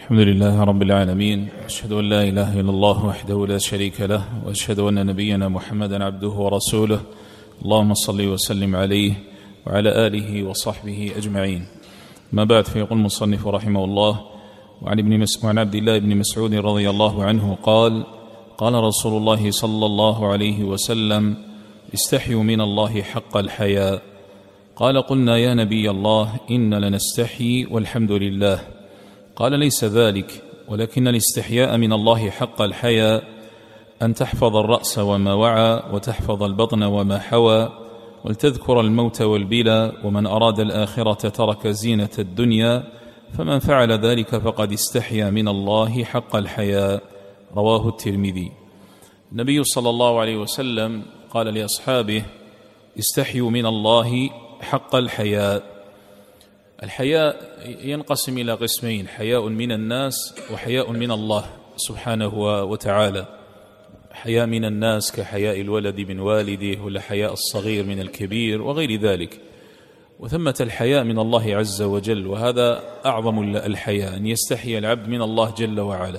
الحمد لله رب العالمين، أشهد أن لا إله إلا الله وحده لا شريك له، وأشهد أن نبينا محمدا عبده ورسوله. اللهم صل وسلم عليه وعلى آله وصحبه أجمعين. ما بعد، فيقول المصنف رحمه الله: وعن عبد الله بن مسعود رضي الله عنه قال: قال رسول الله صلى الله عليه وسلم: استحيوا من الله حق الحياء. قال: قلنا يا نبي الله إن لنستحيي والحمد لله. قال: ليس ذلك، ولكن الاستحياء من الله حق الحياء أن تحفظ الرأس وما وعى، وتحفظ البطن وما حوى، ولتذكر الموت والبلى، ومن أراد الآخرة ترك زينة الدنيا، فمن فعل ذلك فقد استحيا من الله حق الحياء. رواه الترمذي. النبي صلى الله عليه وسلم قال لأصحابه: استحيوا من الله حق الحياء. الحياء ينقسم إلى قسمين: حياء من الناس وحياء من الله سبحانه وتعالى. حياء من الناس كحياء الولد من والده، ولا حياء الصغير من الكبير وغير ذلك. وثمة الحياء من الله عز وجل، وهذا أعظم الحياء، أن يستحي العبد من الله جل وعلا.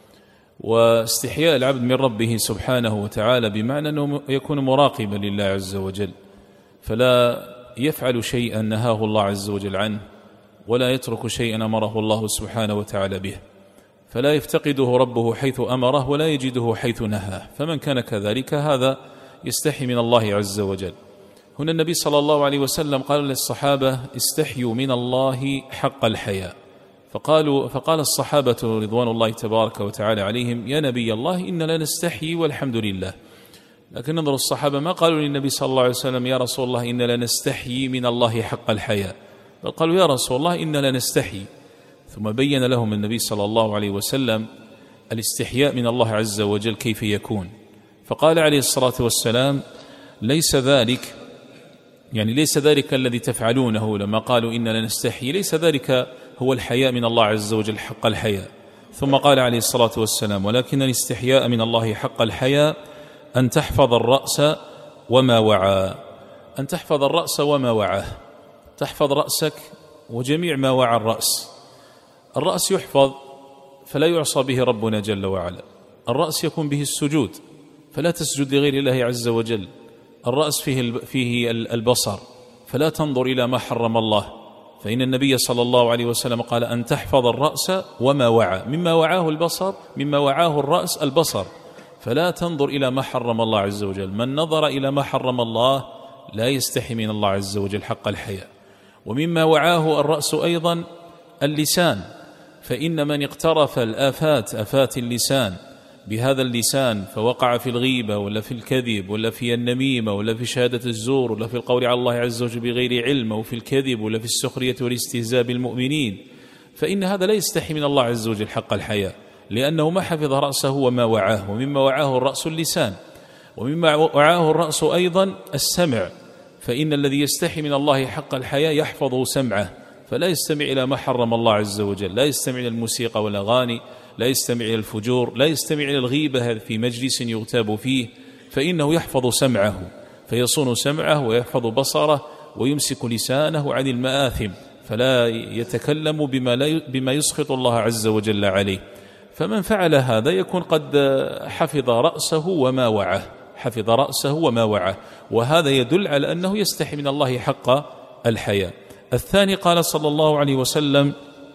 واستحياء العبد من ربه سبحانه وتعالى بمعنى أنه يكون مراقبا لله عز وجل، فلا يفعل شيئا نهاه الله عز وجل عنه، ولا يترك شيئا أمره الله سبحانه وتعالى به، فلا يفتقده ربه حيث أمره ولا يجده حيث نهاه. فمن كان كذلك هذا يستحي من الله عز وجل. هنا النبي صلى الله عليه وسلم قال للصحابة: استحيوا من الله حق الحياء. فقال الصحابة رضوان الله تبارك وتعالى عليهم: يا نبي الله إن لا نستحي والحمد لله. لكن نظر الصحابة ما قالوا للنبي صلى الله عليه وسلم: يا رسول الله إن لا نستحي من الله حق الحياء، بل قالوا: يا رسول الله إن لا نستحي. ثم بين لهم النبي صلى الله عليه وسلم الاستحياء من الله عز وجل كيف يكون. فقال عليه الصلاة والسلام: ليس ذلك، يعني ليس ذلك الذي تفعلونه. لما قالوا إن لا نستحي، ليس ذلك هو الحياء من الله عز وجل حق الحياء. ثم قال عليه الصلاة والسلام: ولكن الاستحياء من الله حق الحياء أن تحفظ الرأس وما وعى. أن تحفظ الرأس وما وعاه، تحفظ رأسك وجميع ما وعى الرأس. الرأس يحفظ فلا يعصى به ربنا جل وعلا. الرأس يكون به السجود، فلا تسجد لغير الله عز وجل. الرأس فيه البصر، فلا تنظر إلى ما حرم الله، فإن النبي صلى الله عليه وسلم قال: أن تحفظ الرأس وما وعى. مما وعاه البصر، مما وعاه الرأس البصر، فلا تنظر إلى ما حرم الله عز وجل. من نظر إلى ما حرم الله لا يستحي من الله عز وجل حق الحياء. ومما وعاه الرأس أيضا اللسان، فإن من اقترف آفات اللسان بهذا اللسان، فوقع في الغيبة ولا في الكذب ولا في النميمة ولا في شهادة الزور ولا في القول على الله عز وجل بغير علم، أو في الكذب ولا في السخرية والاستهزاء بالمؤمنين، فإن هذا لا يستحي من الله عز وجل حق الحياء، لأنه ما حفظ رأسه وما وعاه. ومما وعاه الرأس اللسان، ومما وعاه الرأس أيضا السمع، فإن الذي يستحي من الله حق الحياء يحفظ سمعه، فلا يستمع إلى ما حرم الله عز وجل، لا يستمع إلى الموسيقى والأغاني، لا يستمع إلى الفجور، لا يستمع إلى الغيبة في مجلس يغتاب فيه، فإنه يحفظ سمعه، فيصون سمعه ويحفظ بصره ويمسك لسانه عن المآثم، فلا يتكلم بما يسخط الله عز وجل عليه. فمن فعل هذا يكون قد حفظ رأسه وما وعاه، حفظ رأسه وما وعاه، وهذا يدل على أنه يستحي من الله حق الحياء. الثاني قال صلى الله عليه وسلم: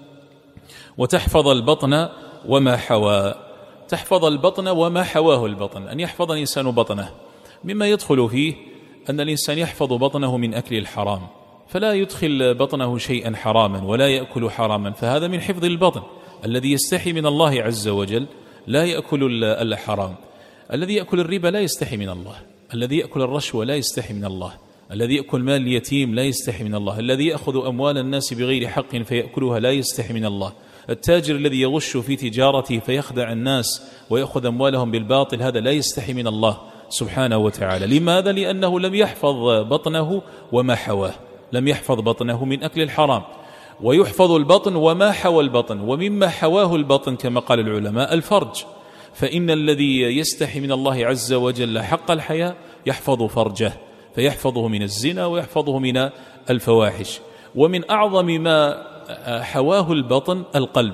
وتحفظ البطن وما حوى. تحفظ البطن وما حواه البطن، أن يحفظ الإنسان بطنه. مما يدخل فيه أن الإنسان يحفظ بطنه من أكل الحرام، فلا يدخل بطنه شيئا حراما ولا يأكل حراما، فهذا من حفظ البطن. الذي يستحي من الله عز وجل لا يأكل الحرام. الذي يأكل الربا لا يستحي من الله، الذي يأكل الرشوة لا يستحي من الله، الذي يأكل مال اليتيم لا يستحي من الله، الذي يأخذ أموال الناس بغير حق فيأكلها لا يستحي من الله، التاجر الذي يغش في تجارته فيخدع الناس ويأخذ أموالهم بالباطل هذا لا يستحي من الله سبحانه وتعالى. لماذا؟ لأنه لم يحفظ بطنه وما حواه، لم يحفظ بطنه من أكل الحرام. ويحفظ البطن وما حوى البطن، ومما حواه البطن كما قال العلماء الفرج، فإن الذي يستحي من الله عز وجل حق الحياء يحفظ فرجه، فيحفظه من الزنا ويحفظه من الفواحش. ومن أعظم ما حواه البطن القلب،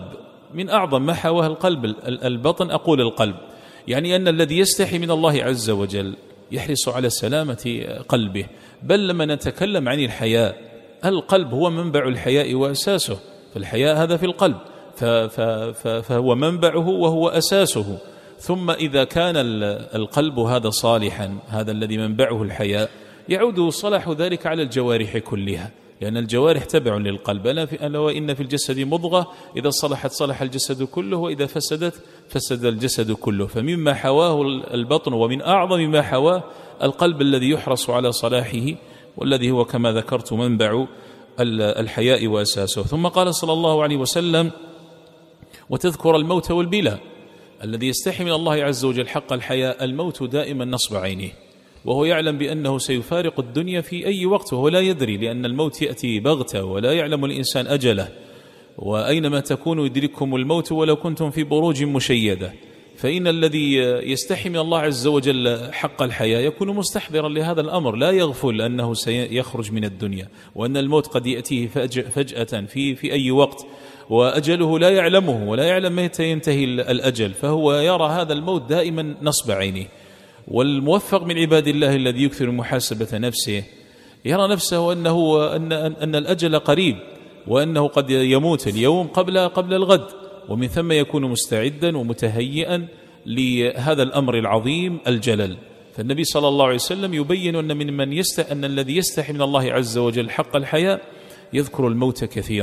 من أعظم ما حواه القلب البطن، أقول القلب، يعني أن الذي يستحي من الله عز وجل يحرص على سلامة قلبه. بل لما نتكلم عن الحياء، القلب هو منبع الحياء وأساسه، فالحياء هذا في القلب، فهو منبعه وهو أساسه. ثم إذا كان القلب هذا صالحا، هذا الذي منبعه الحياء، يعود صلاح ذلك على الجوارح كلها، لأن الجوارح تبع للقلب. ألا وإن في الجسد مضغة إذا صلحت صلح الجسد كله، وإذا فسدت فسد الجسد كله. فمما حواه البطن ومن أعظم ما حواه القلب الذي يحرص على صلاحه، والذي هو كما ذكرت منبع الحياء وأساسه. ثم قال صلى الله عليه وسلم: وتذكر الموت والبلاء. الذي يستحي من الله عز وجل حق الحياء، الموت دائما نصب عينه، وهو يعلم بأنه سيفارق الدنيا في أي وقت، وهو لا يدري، لأن الموت يأتي بغتة ولا يعلم الإنسان أجله. وأينما تكونوا يدرككم الموت ولو كنتم في بروج مشيدة. فإن الذي يستحي من الله عز وجل حق الحياة يكون مستحضرا لهذا الأمر، لا يغفل أنه سيخرج من الدنيا، وأن الموت قد يأتيه فجأة في أي وقت، وأجله لا يعلمه ولا يعلم متى ينتهي الأجل، فهو يرى هذا الموت دائما نصب عينه. والموفق من عباد الله الذي يكثر محاسبة نفسه يرى نفسه أن الأجل قريب، وأنه قد يموت اليوم قبل الغد، ومن ثم يكون مستعدا ومتهيئا لهذا الأمر العظيم الجلل. فالنبي صلى الله عليه وسلم يبين أن الذي يستحي من الله عز وجل حق الحياء يذكر الموت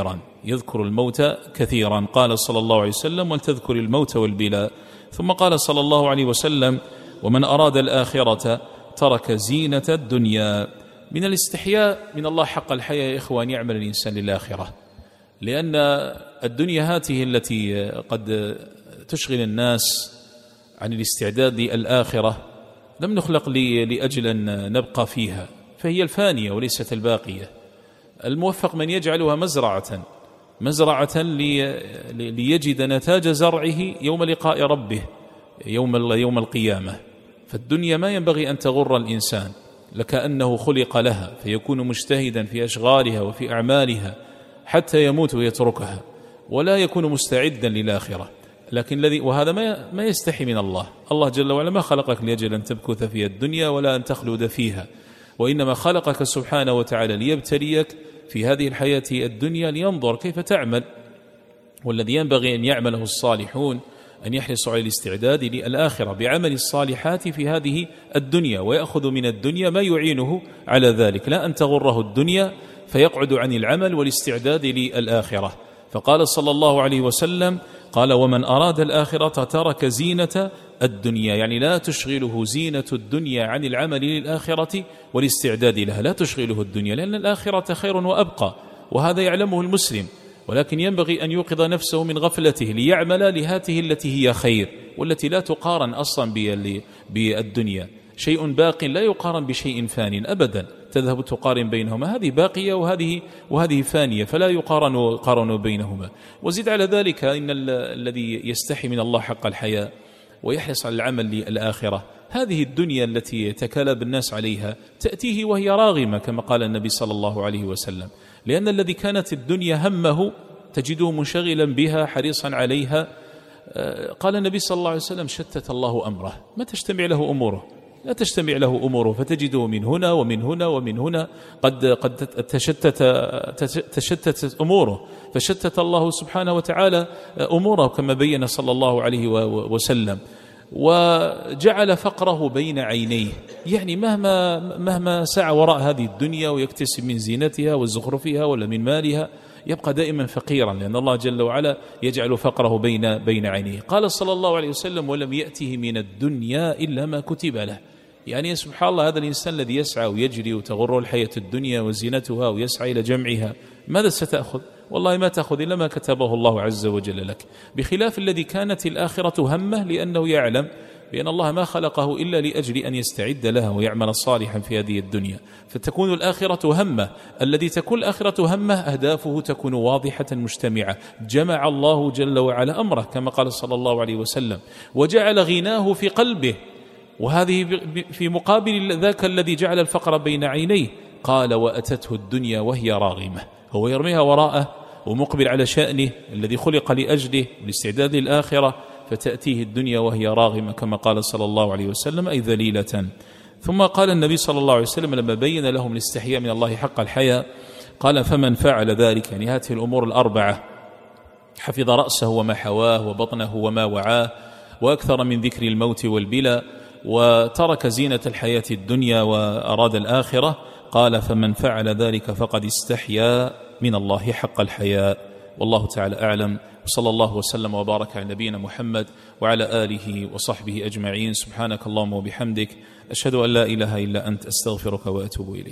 كثيرا. قال صلى الله عليه وسلم: ولتذكر الموت والبلاء. ثم قال صلى الله عليه وسلم: ومن أراد الآخرة ترك زينة الدنيا. من الاستحياء من الله حق الحياء يا إخوان يعمل الإنسان للآخرة، لأن الدنيا هذه التي قد تشغل الناس عن الاستعداد للآخرة لم نخلق لأجل أن نبقى فيها، فهي الفانية وليست الباقية. الموفق من يجعلها مزرعة ليجد نتاج زرعه يوم لقاء ربه يوم القيامة. فالدنيا ما ينبغي أن تغر الإنسان، لكأنه خلق لها، فيكون مجتهدا في أشغالها وفي أعمالها حتى يموت ويتركها، ولا يكون مستعدا للآخرة. لكن وهذا ما يستحي من الله. الله جل وعلا ما خلقك لأجل أن تمكث في الدنيا ولا أن تخلد فيها، وإنما خلقك سبحانه وتعالى ليبتليك في هذه الحياة الدنيا، لينظر كيف تعمل. والذي ينبغي أن يعمله الصالحون أن يحرصوا على الاستعداد للآخرة بعمل الصالحات في هذه الدنيا، ويأخذ من الدنيا ما يعينه على ذلك، لا أن تغره الدنيا فيقعد عن العمل والاستعداد للآخرة. فقال صلى الله عليه وسلم: قال: ومن أراد الآخرة ترك زينة الدنيا. يعني لا تشغله زينة الدنيا عن العمل للآخرة والاستعداد لها، لا تشغله الدنيا، لأن الآخرة خير وأبقى، وهذا يعلمه المسلم. ولكن ينبغي أن يوقظ نفسه من غفلته ليعمل لهاته التي هي خير، والتي لا تقارن أصلا بالدنيا. شيء باق لا يقارن بشيء فان أبدا، تذهب تقارن بينهما، هذه باقية وهذه فانية، فلا يقارن بينهما. وزد على ذلك إن الذي يستحي من الله حق الحياء ويحرص على العمل للآخرة، هذه الدنيا التي تكالب الناس عليها تأتيه وهي راغمة، كما قال النبي صلى الله عليه وسلم. لأن الذي كانت الدنيا همه تجده منشغلا بها حريصا عليها. قال النبي صلى الله عليه وسلم: شتت الله أمره، ما تجتمع له أموره، لا تجتمع له أموره، فتجده من هنا ومن هنا ومن هنا قد تشتتت أموره، فشتت الله سبحانه وتعالى أموره كما بين صلى الله عليه وسلم. وجعل فقره بين عينيه، يعني مهما سعى وراء هذه الدنيا ويكتسب من زينتها وزخرفها ولا من مالها يبقى دائما فقيرا، لأن الله جل وعلا يجعل فقره بين عينيه. قال صلى الله عليه وسلم: ولم يأته من الدنيا إلا ما كتب له. يعني سبحان الله، هذا الإنسان الذي يسعى ويجري وتغره الحياة الدنيا وزينتها ويسعى إلى جمعها، ماذا ستأخذ؟ والله ما تأخذ إلا ما كتبه الله عز وجل لك، بخلاف الذي كانت الآخرة همه، لأنه يعلم بأن الله ما خلقه إلا لأجل أن يستعد لها ويعمل صالحا في هذه الدنيا، فتكون الآخرة همه. الذي تكون الآخرة همه أهدافه تكون واضحة مجتمعة، جمع الله جل وعلا أمره كما قال صلى الله عليه وسلم، وجعل غناه في قلبه، وهذه في مقابل ذاك الذي جعل الفقر بين عينيه. قال: وأتته الدنيا وهي راغمة، هو يرميها وراءه ومقبل على شأنه الذي خلق لأجله والاستعداد للآخرة، فتأتيه الدنيا وهي راغمة كما قال صلى الله عليه وسلم، أي ذليلة. ثم قال النبي صلى الله عليه وسلم لما بين لهم الاستحياء من الله حق الحياء قال فمن فعل ذلك، يعني هذه الأمور الأربعة، حفظ رأسه وما حواه وبطنه وما وعاه، وأكثر من ذكر الموت والبلى، وترك زينة الحياة الدنيا وأراد الآخرة، قال فمن فعل ذلك فقد استحيا من الله حق الحياء. والله تعالى أعلم، وصلى الله وسلم وبارك على نبينا محمد وعلى آله وصحبه أجمعين. سبحانك اللهم وبحمدك، أشهد أن لا إله إلا أنت، أستغفرك وأتوب إليك.